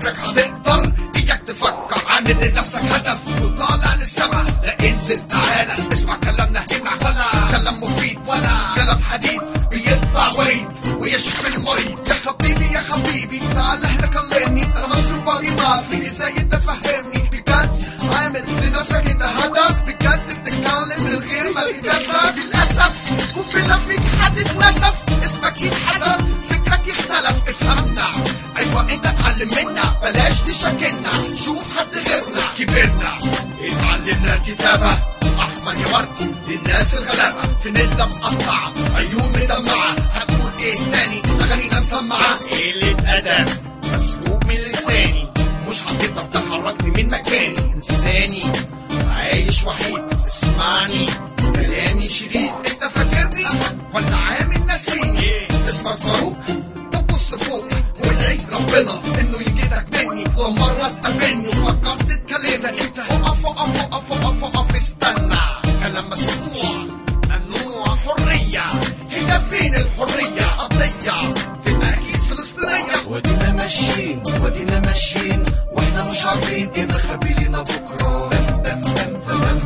شكلك هتقدر اياك تفكر، عامل لنفسك هدف وطالع للسما. لا انزل تعالى اسمع كلامنا هنا، ولا كلام مفيد ولا كلام حديد بيقطع وريد ويشفي المريض. يا حبيبي يا حبيبي تعال هنا كلمني، انا مصري وباقي مصري ازاي انت فهمني؟ بجد عامل لنفسك انت هدف، بجد بتتكلم من غير ما تتكسف. للاسف قنبله فيك هتتنسف، اسمك يتحسب فكرك يختلف. افهمنا ايوه انت اتعلم منا، بلاش تشكلنا شوف حد غيرنا. كبرنا اتعلمنا الكتابه، احمر يا ورد للناس الغلابه. في نده مقطعه عيون مدمعه، هتقول ايه تاني؟ اغانينا مسمعه. قله ادب مسلوب من لساني، مش هتقدر تحركني من مكاني. انساني عايش وحيد، اسمعني كلامي شديد. انت فاكرني ولا عامل ناسيني؟ اسمك فاروق؟ طب بص فوق وادعي ربنا انه يجيدك مني. لو مره تقابلني وفكرت تكلمني، انت اقف اقف اقف اقف اقف استنى. كلام مسموع ممنوع، حريه هنا فين الحريه؟ قضيه تبقى اكيد فلسطينيه. ودينا ماشيين ودينا ماشيين واحنا مش عارفين ايه مخبي لنا بكره. بم بم بم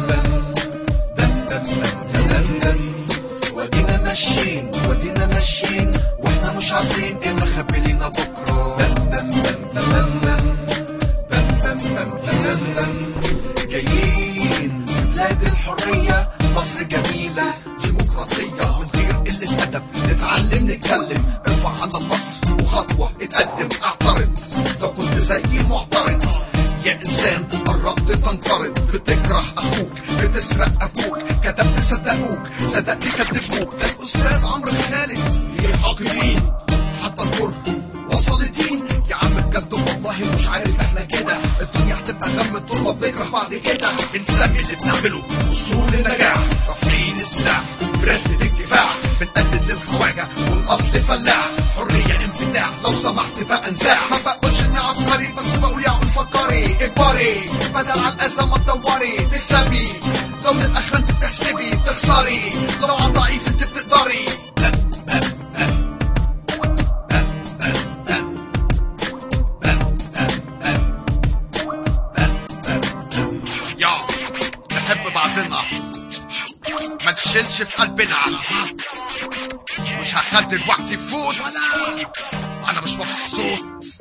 بم بم بم بم بم. ودينا ماشيين ودينا ماشيين واحنا مش عارفين ايه مخبي لنا بكره. بم بم بم بم بم بم بم بم بم. جايين في بلاد الحريه، مصر جميله ديمقراطيه، من غير قله ادب نتعلم نتكلم. ارفع عنا مصر وخطوه اتقدم، اعترض لو كنت زيي معترض. يا انسان قربت تنقرض، بتكره اخوك بتسرق ابوك، كتبت صدقوك صدقت كدبوك. الاستاذ عمرو خالد ليه حاقدين، حتى الكره وصل الدين. يا عم بجد والله مش عارف احنا كده الدنيا هتبقى غم طول ما بنكره بعض كده. بنسمي اللي بنعمله وصول للنجاح، رافعين السلاح في رحله الكفاح. بنقلد الخواجه والاصل فلاح، حريه انفتاح لو سمحت بقى انزاح. ما بقولش اني عبقري بس بقول يا عم فكري اجبري، بدل على الاذى ما تدوري تكسبي. لو للاخر انت بتحسبي تخسري، لو على الضعيف انت بتقدري. يا نحب بعضنا ما تشيلش في قلبنا، مش هخلي الوقت يفوت انا مش مبسوط.